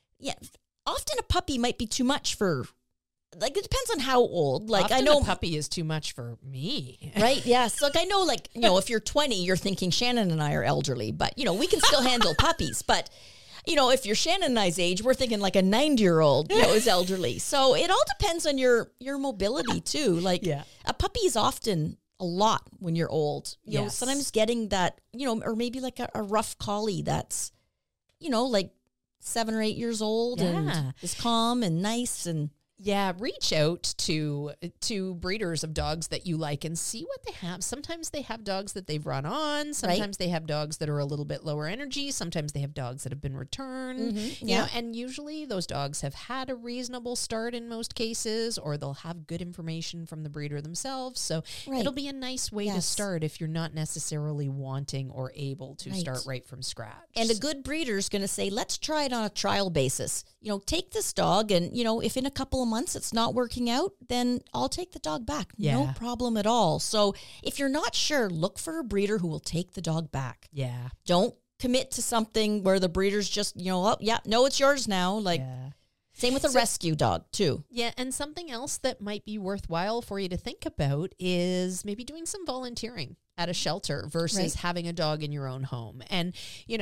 often a puppy might be too much for, like, it depends on how old. Like, Often I know a puppy is too much for me. right? Yes. Like, I know, like, if you're 20, you're thinking Shannon and I are elderly, but we can still handle puppies. But if you're Shannon and I's age, we're thinking like a 90-year-old, is elderly. So it all depends on your mobility too. Like, a puppy is often a lot when you're old. Sometimes getting that, or maybe like a rough collie that's, like 7 or 8 years old and is calm and nice and. Yeah, reach out to breeders of dogs that you like and see what they have. Sometimes they have dogs that they've run on. Sometimes they have dogs that are a little bit lower energy. Sometimes they have dogs that have been returned. And usually those dogs have had a reasonable start in most cases, or they'll have good information from the breeder themselves. So it'll be a nice way to start if you're not necessarily wanting or able to start right from scratch. And a good breeder is going to say, let's try it on a trial basis. Take this dog, and if in a couple of months it's not working out, then I'll take the dog back. No problem at all. So if you're not sure, look for a breeder who will take the dog back. Yeah. Don't commit to something where the breeder's just, it's yours now. Like, same with a rescue dog too. Yeah, and something else that might be worthwhile for you to think about is maybe doing some volunteering at a shelter versus having a dog in your own home. And,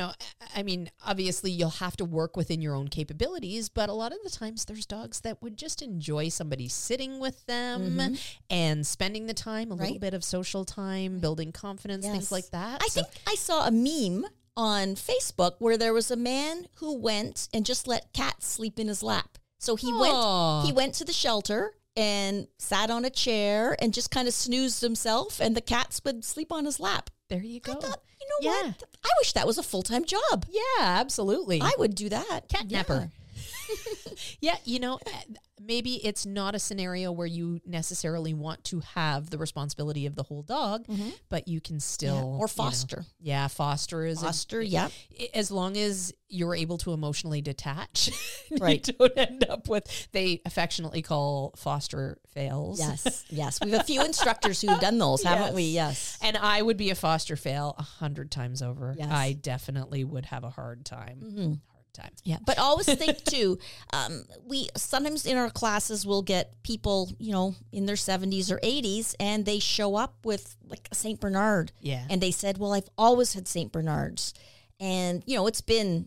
obviously you'll have to work within your own capabilities, but a lot of the times there's dogs that would just enjoy somebody sitting with them and spending the time, a little bit of social time, building confidence, things like that. I think I saw a meme on Facebook where there was a man who went and just let cats sleep in his lap. So he went to the shelter and sat on a chair and just kind of snoozed himself, and the cats would sleep on his lap. There you go. I thought, what? I wish that was a full-time job. Yeah, absolutely. I would do that. Catnapper. Yeah, maybe it's not a scenario where you necessarily want to have the responsibility of the whole dog, but you can still... Or foster. Foster is... Foster, as long as you're able to emotionally detach. Right. You don't end up with... They affectionately call foster fails. Yes. We have a few instructors who have done those, haven't we? Yes. And I would be a foster fail 100 times over. Yes. I definitely would have a hard time. Time. Yeah, but always think too, we sometimes in our classes we'll get people, in their 70s or 80s, and they show up with like a St. Bernard. Yeah. And they said, well, I've always had St. Bernards. And, it's been,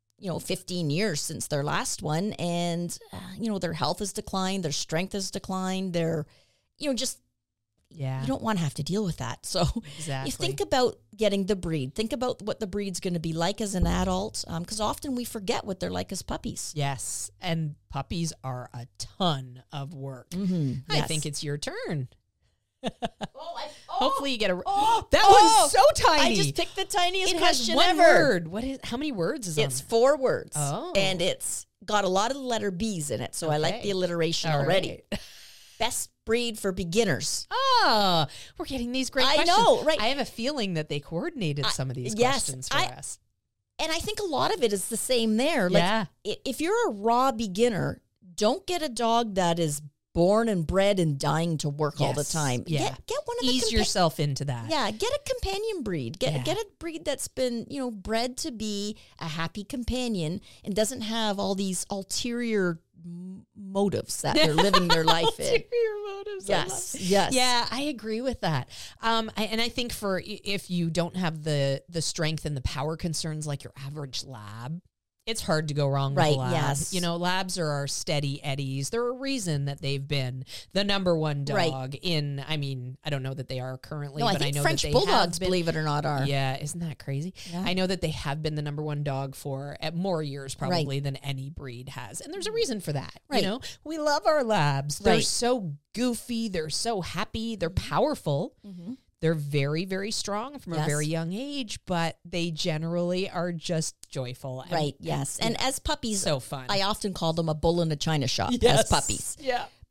15 years since their last one. And, their health has declined, their strength has declined, they're, just... Yeah. You don't want to have to deal with that. So exactly. You think about getting the breed. Think about what the breed's going to be like as an adult, because often we forget what they're like as puppies. Yes, and puppies are a ton of work. I think it's your turn. Hopefully you get a... that one's so tiny. I just picked the tiniest question has one ever. Word. How many words is it? It's 4 words. Oh. And it's got a lot of the letter B's in it, so I like the alliteration already. Right. Best breed for beginners. Oh, we're getting these great questions. I know, right? I have a feeling that they coordinated some of these questions for us. And I think a lot of it is the same there. Like, if you're a raw beginner, don't get a dog that is born and bred and dying to work all the time. Yeah. Get one of the... Ease yourself into that. Yeah, get a companion breed. Get a breed that's been, bred to be a happy companion and doesn't have all these ulterior motives that they're living their life in. Ulterior motives. Yes. Yeah, I agree with that. And I think for if you don't have the strength and the power concerns like your average lab, it's hard to go wrong with a lab. Yes. Labs are our steady eddies. They're a reason that they've been the number one dog in, I don't know that they are currently, but I know French that they Bulldogs, have been, believe it or not, are. Yeah, isn't that crazy? Yeah. I know that they have been the number one dog for more years probably than any breed has. And there's a reason for that. Right. We love our labs. They're so goofy. They're so happy. They're powerful. They're very, very strong from a very young age, but they generally are just joyful. Yes. And as puppies, so fun. I often call them a bull in a china shop as puppies. Yeah.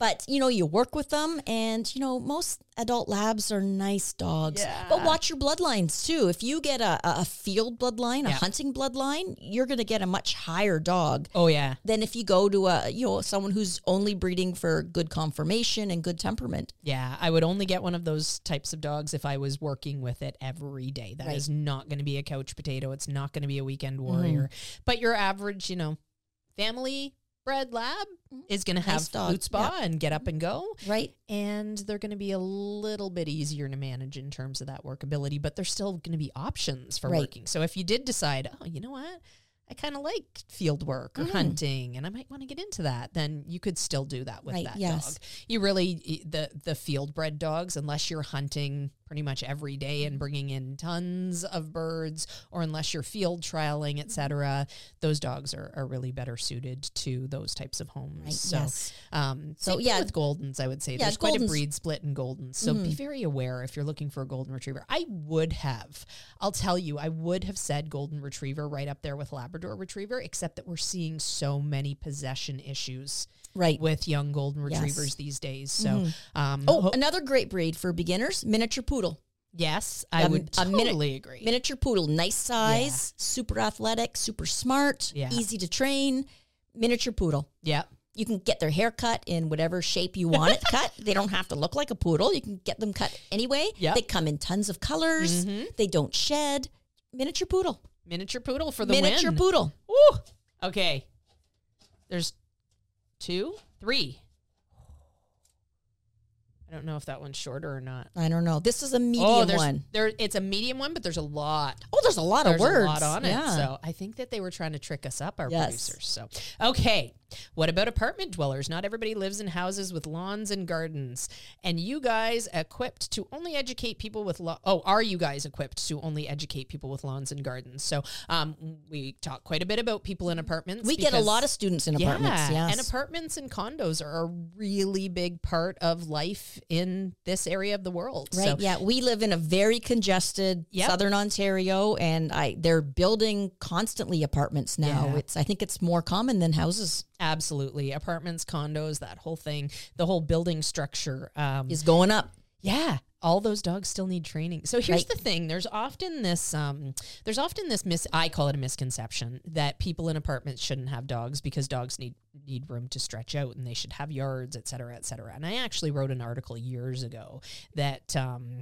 But, you work with them, and, most adult labs are nice dogs. Yeah. But watch your bloodlines, too. If you get a field bloodline, a hunting bloodline, you're going to get a much higher dog. Oh, yeah. Than if you go to, someone who's only breeding for good conformation and good temperament. Yeah, I would only get one of those types of dogs if I was working with it every day. That is not going to be a couch potato. It's not going to be a weekend warrior. But your average, family bred lab is going to have food spa and get up and go. Right. And they're going to be a little bit easier to manage in terms of that workability, but there's still going to be options for working. So if you did decide, oh, you know what? I kind of like field work or hunting, and I might want to get into that, then you could still do that with that dog. You really, the field bred dogs, unless you're hunting pretty much every day and bringing in tons of birds, or unless you're field trialing, etc., those dogs are really better suited to those types of homes. Right. So, with Goldens, I would say there's quite a breed split in Goldens. So be very aware if you're looking for a Golden Retriever. I'll tell you, I would have said Golden Retriever right up there with Labrador Retriever, except that we're seeing so many possession issues with young Golden Retrievers these days. So, another great breed for beginners, miniature poodle. Yes, I would totally agree. Miniature poodle, nice size, super athletic, super smart, easy to train. Miniature poodle. Yeah. You can get their hair cut in whatever shape you want it cut. They don't have to look like a poodle. You can get them cut anyway. Yep. They come in tons of colors. They don't shed. Miniature poodle. Miniature poodle for the Miniature win. poodle. Woo! Okay. There's 2, 3. I don't know if that one's shorter or not. I don't know. This is a medium one. It's a medium one, but there's a lot. Oh, there's a lot of words. There's a lot on it. So I think that they were trying to trick us up, our producers. So, okay. What about apartment dwellers? Not everybody lives in houses with lawns and gardens. And you guys equipped to only educate people with are you guys equipped to only educate people with lawns and gardens? So we talk quite a bit about people in apartments. We get a lot of students in apartments. Yes. And apartments and condos are a really big part of life in this area of the world. Right. So, we live in a very congested southern Ontario, and they're building constantly apartments now. I think it's more common than houses. Absolutely. Apartments, condos, that whole thing, the whole building structure is going up. Yeah. All those dogs still need training. So here's the thing. There's often this, I call it a misconception that people in apartments shouldn't have dogs because dogs need room to stretch out and they should have yards, et cetera, et cetera. And I actually wrote an article years ago that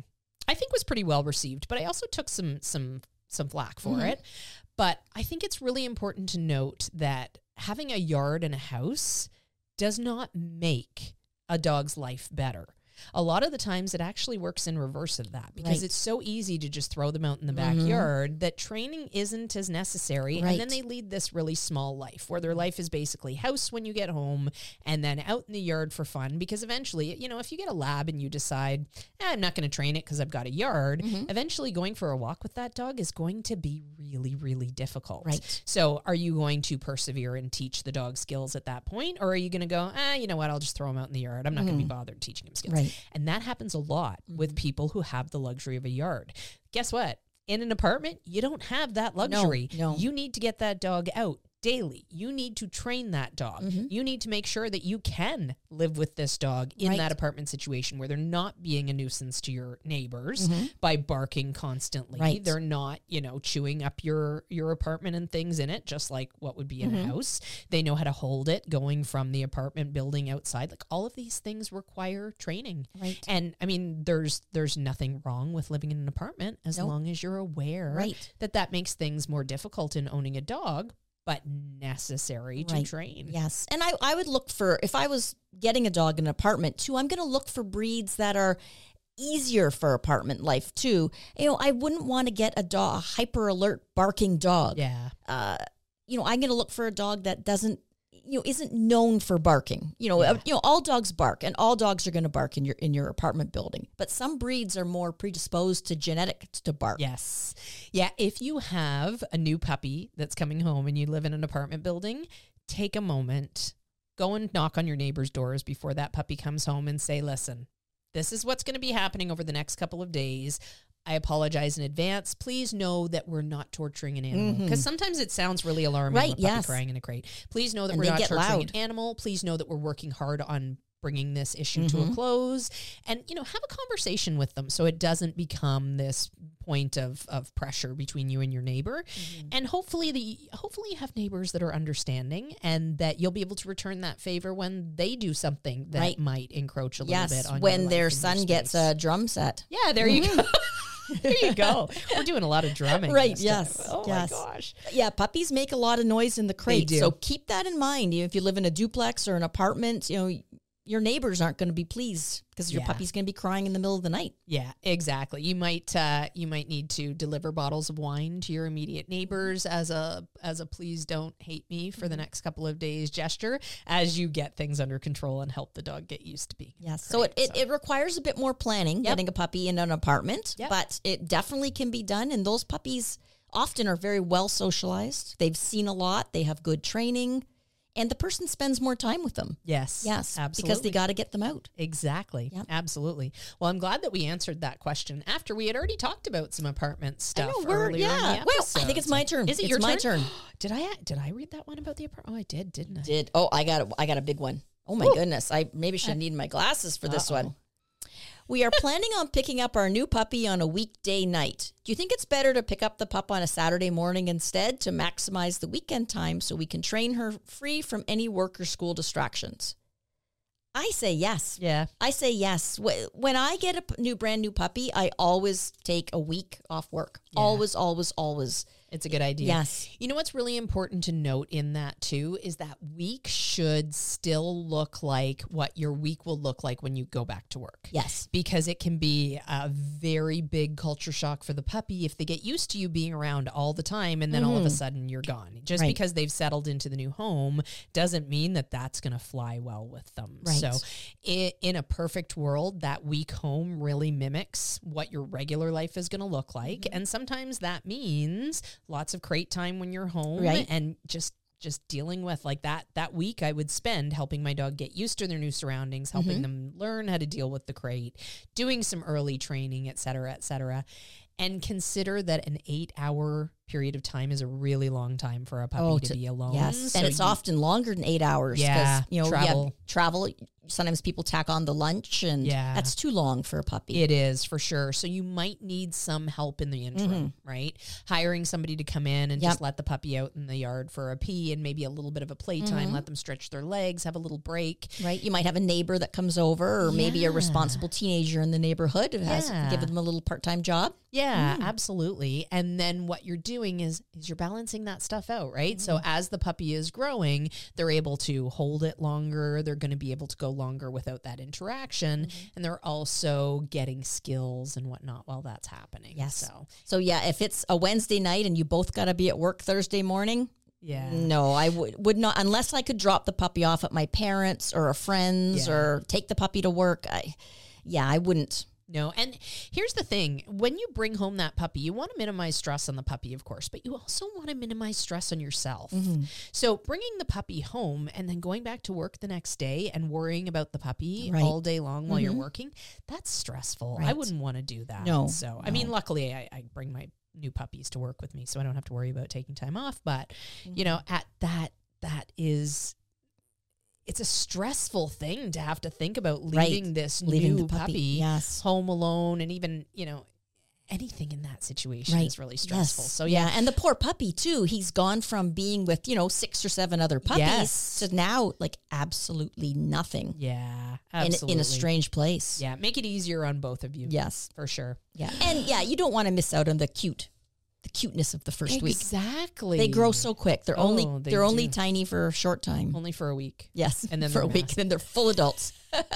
I think was pretty well received, but I also took some flack for it. But I think it's really important to note that having a yard and a house does not make a dog's life better. A lot of the times it actually works in reverse of that because it's so easy to just throw them out in the backyard that training isn't as necessary. And then they lead this really small life where their life is basically house when you get home and then out in the yard for fun. Because eventually, if you get a lab and you decide, I'm not going to train it because I've got a yard, eventually going for a walk with that dog is going to be really, really difficult. Right. So are you going to persevere and teach the dog skills at that point? Or are you going to go, you know what, I'll just throw him out in the yard. I'm not going to be bothered teaching him skills. Right. And that happens a lot with people who have the luxury of a yard. Guess what? In an apartment, you don't have that luxury. No. You need to get that dog out daily. You need to train that dog. You need to make sure that you can live with this dog in that apartment situation where they're not being a nuisance to your neighbors by barking constantly. Right. They're not, chewing up your apartment and things in it, just like what would be in a house. They know how to hold it going from the apartment building outside. Like all of these things require training. Right. And I mean, there's nothing wrong with living in an apartment as long as you're aware that makes things more difficult in owning a dog, but necessary to train. Yes. And I would look for, if I was getting a dog in an apartment too, I'm going to look for breeds that are easier for apartment life too. I wouldn't want to get a hyper alert barking dog. Yeah. I'm going to look for a dog that isn't known for barking. All dogs bark, and all dogs are going to bark in your apartment building. But some breeds are more predisposed to genetics to bark. Yes. Yeah, if you have a new puppy that's coming home and you live in an apartment building, take a moment, go and knock on your neighbor's doors before that puppy comes home and say, listen, this is what's going to be happening over the next couple of days. I apologize in advance. Please know that we're not torturing an animal. Because sometimes it sounds really alarming when a puppy crying in a crate. Please know that we're not torturing an animal. Please know that we're working hard on bringing this issue to a close, and, you know, have a conversation with them so it doesn't become this point of pressure between you and your neighbor. And hopefully you have neighbors that are understanding, and that you'll be able to return that favor when they do something that might encroach a little bit on when your their life and your son gets space. a drum set. Yeah, there you go. There you go. We're doing a lot of drumming. Right, this yes. time. Oh yes. my gosh. Yeah, puppies make a lot of noise in the crate. do. So keep that in mind. If you live in a duplex or an apartment, you know, your neighbors aren't going to be pleased because your puppy's going to be crying in the middle of the night. Yeah, exactly. You might need to deliver bottles of wine to your immediate neighbors as a please don't hate me for the next couple of days gesture as you get things under control and help the dog get used to being. Yes. So it requires a bit more planning, getting a puppy in an apartment, Yep. but it definitely can be done. And those puppies often are very well socialized. They've seen a lot. They have good training. And the person spends more time with them. Yes. Yes. Absolutely. Because they got to get them out. Exactly. Yep. Absolutely. Well, I'm glad that we answered that question after we had already talked about some apartment stuff I know, earlier in the Well, I episode. think it's my turn. Is it It's your my turn? turn? Did I read that one about the apartment? Oh, I did, didn't I? Oh, I got a big one. Oh my goodness. I maybe should need my glasses for this one. We are planning on picking up our new puppy on a weekday night. Do you think it's better to pick up the pup on a Saturday morning instead to maximize the weekend time so we can train her free from any work or school distractions? I say yes. Yeah. I say yes. When I get a brand new puppy, I always take a week off work. Yeah. Always, always, always. It's a good idea. Yes. You know what's really important to note in that too is that week should still look like what your week will look like when you go back to work. Yes. Because it can be a very big culture shock for the puppy if they get used to you being around all the time and then all of a sudden you're gone. Just because they've settled into the new home doesn't mean that that's going to fly well with them. Right. So in a perfect world, that week home really mimics what your regular life is going to look like. And sometimes that means lots of crate time when you're home and just dealing with like that week I would spend helping my dog get used to their new surroundings, helping them learn how to deal with the crate, doing some early training, et cetera, and consider that an 8-hour period of time is a really long time for a puppy to be alone. Yes, So and it's often longer than 8 hours. Yeah, you know, travel. travel. Sometimes people tack on the lunch, and that's too long for a puppy. It is for sure. So you might need some help in the interim, right? Hiring somebody to come in and just let the puppy out in the yard for a pee and maybe a little bit of a playtime, let them stretch their legs, have a little break. Right. You might have a neighbor that comes over, or maybe a responsible teenager in the neighborhood who has given them a little part-time job. Yeah, absolutely. And then what you're doing is you're balancing that stuff out, right? So as the puppy is growing, they're able to hold it longer. They're going to be able to go longer without that interaction. And they're also getting skills and whatnot while that's happening. Yes. So yeah, if it's a Wednesday night and you both got to be at work Thursday morning, no, I would not, unless I could drop the puppy off at my parents' or a friend's or take the puppy to work. I wouldn't. No, and here's the thing. When you bring home that puppy, you want to minimize stress on the puppy, of course, but you also want to minimize stress on yourself. So bringing the puppy home and then going back to work the next day and worrying about the puppy all day long while you're working, that's stressful. I wouldn't want to do that. No. So, I mean, luckily I bring my new puppies to work with me, so I don't have to worry about taking time off. But, you know, at that is... It's a stressful thing to have to think about leaving this new puppy home alone, and even, you know, anything in that situation is really stressful. So and the poor puppy too. He's gone from being with, 6 or 7 other puppies to now like absolutely nothing. Yeah, absolutely. In a strange place. Yeah, make it easier on both of you. Yes, for sure. Yeah, and you don't want to miss out on the cuteness of the first week. Exactly. They grow so quick. They're only tiny for a short time. Only for a week. Yes. And then for a week. Then they're full adults.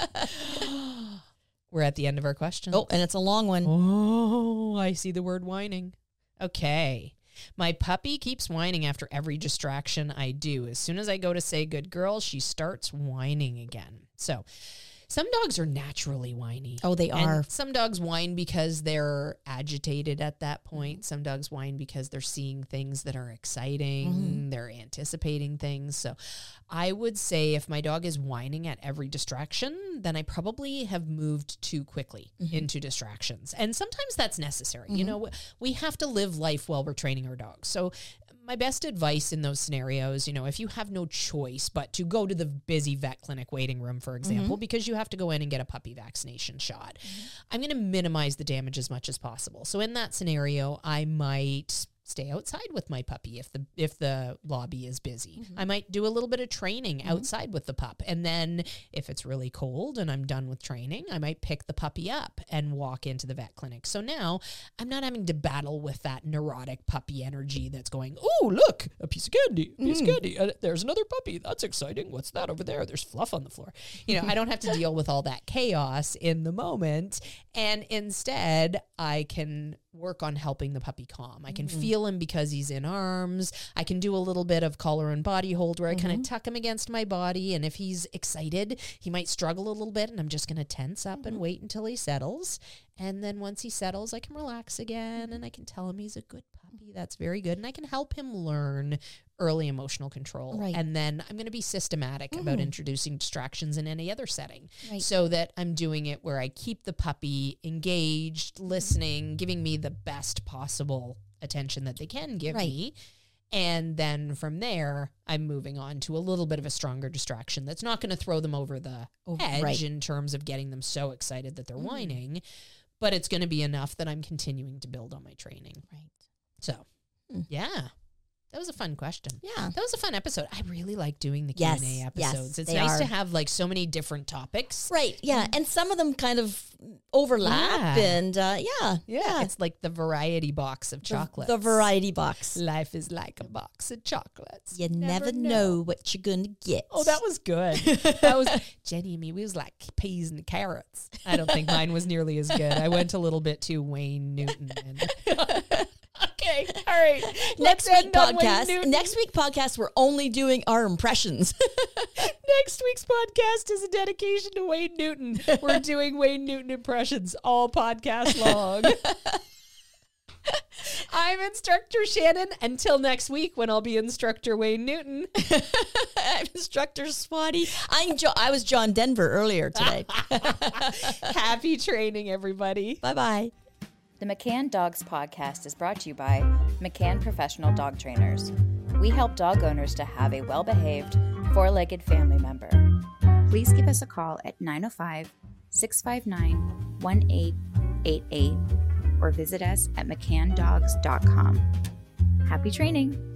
We're at the end of our questions. Oh, and it's a long one. Oh, I see the word whining. Okay. My puppy keeps whining after every distraction I do. As soon as I go to say good girl, she starts whining again. So some dogs are naturally whiny. Oh, they are. And some dogs whine because they're agitated at that point. Some dogs whine because they're seeing things that are exciting. They're anticipating things. So I would say if my dog is whining at every distraction, then I probably have moved too quickly into distractions. And sometimes that's necessary. You know, we have to live life while we're training our dogs. So my best advice in those scenarios, if you have no choice but to go to the busy vet clinic waiting room, for example, because you have to go in and get a puppy vaccination shot, I'm going to minimize the damage as much as possible. So in that scenario, I might stay outside with my puppy if the lobby is busy. I might do a little bit of training outside with the pup. And then if it's really cold and I'm done with training, I might pick the puppy up and walk into the vet clinic. So now I'm not having to battle with that neurotic puppy energy that's going, oh, look, a piece of candy, there's another puppy. That's exciting. What's that over there? There's fluff on the floor. I don't have to deal with all that chaos in the moment. And instead, I can work on helping the puppy calm. I can feel him because he's in arms. I can do a little bit of collar and body hold where I kind of tuck him against my body. And if he's excited, he might struggle a little bit, and I'm just going to tense up and wait until he settles. And then once he settles, I can relax again, and I can tell him he's a good puppy. That's very good. And I can help him learn early emotional control. Right. And then I'm going to be systematic about introducing distractions in any other setting so that I'm doing it where I keep the puppy engaged, listening, giving me the best possible attention that they can give me. And then from there, I'm moving on to a little bit of a stronger distraction that's not going to throw them over the edge in terms of getting them so excited that they're whining, but it's going to be enough that I'm continuing to build on my training. Right. So, yeah. That was a fun question. Yeah. That was a fun episode. I really like doing the Q&A episodes. It's nice to have like so many different topics. Right. Yeah. And some of them kind of overlap. And it's like the variety box of chocolates. The variety box. Life is like a box of chocolates. You never know what you're going to get. Oh, that was good. That was Jenny and me. We was like peas and carrots. I don't think mine was nearly as good. I went a little bit too Wayne Newton. Okay, all right. Next week podcast, we're only doing our impressions. Next week's podcast is a dedication to Wayne Newton. We're doing Wayne Newton impressions all podcast long. I'm Instructor Shannon. Until next week when I'll be Instructor Wayne Newton. I'm Instructor Swati. I was John Denver earlier today. Happy training, everybody. Bye-bye. The McCann Dogs Podcast is brought to you by McCann Professional Dog Trainers. We help dog owners to have a well-behaved, four-legged family member. Please give us a call at 905-659-1888 or visit us at mccanndogs.com. Happy training!